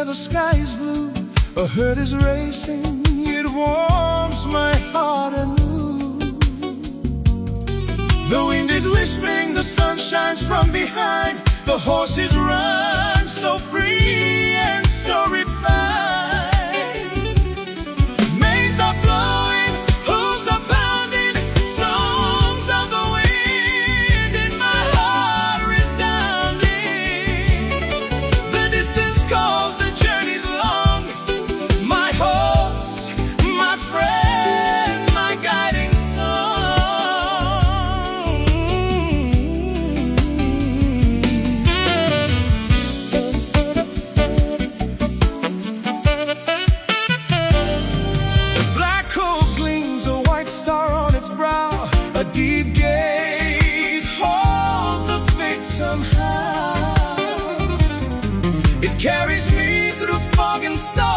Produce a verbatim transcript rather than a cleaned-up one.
the sky is blue, a herd is racing, it warms my heart anew. The wind is lisping, the sun shines from behind, the horses run so free and so refined. Manes are flowing, hooves are pounding, songs of the wind in my heart resounding. The distance calls, the journey's long, my horse, my friend, my guiding song. The black coal gleams, a white star on its brow, a deep gaze holds the fate somehow. It carries me through fog and storm.